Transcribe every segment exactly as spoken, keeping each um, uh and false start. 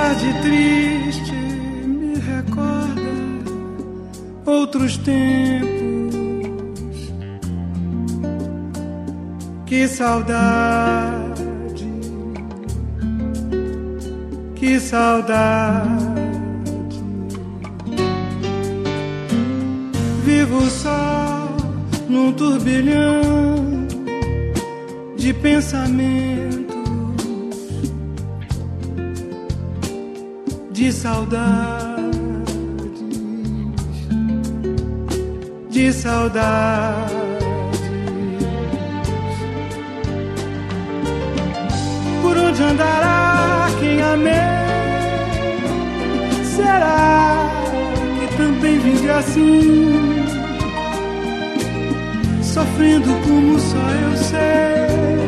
Tarde triste me recorda outros tempos. Que saudade, que saudade. Vivo só num turbilhão de pensamentos, de saudades, de saudades. Por onde andará quem amei? Será que também vive assim, sofrendo como só eu sei,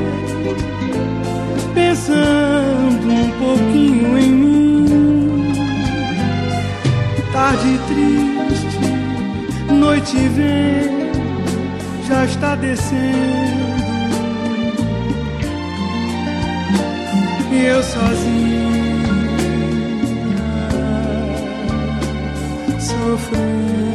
pensando um pouquinho em mim? Tarde triste, noite vem, já está descendo, e eu sozinha, sofrendo.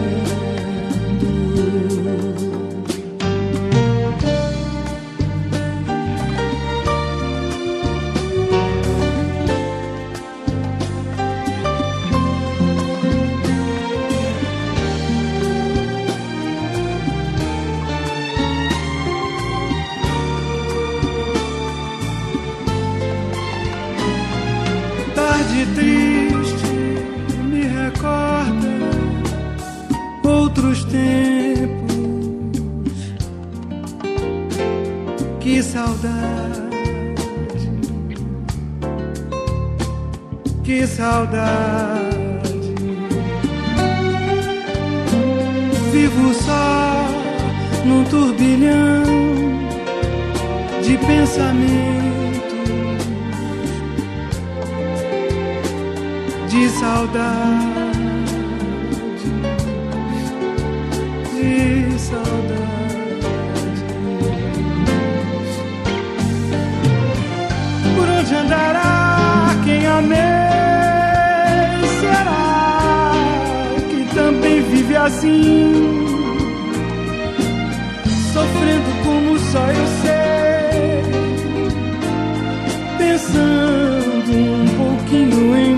Tarde triste me recorda outros tempos. Que saudade, que saudade. Vivo só num turbilhão de pensamentos, de saudade, de saudade. Por onde andará quem amei? Será que também vive assim, sofrendo como só eu sei, pensando um pouquinho em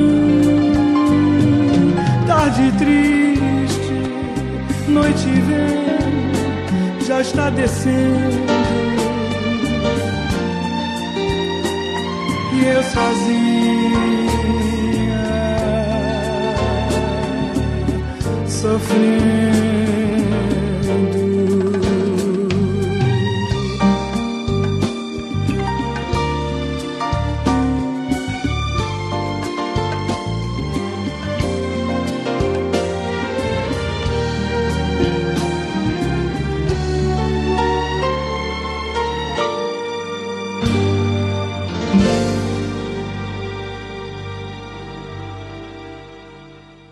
mim? Tarde triste, noite vem, já está descendo, e eu sozinha, sofrendo.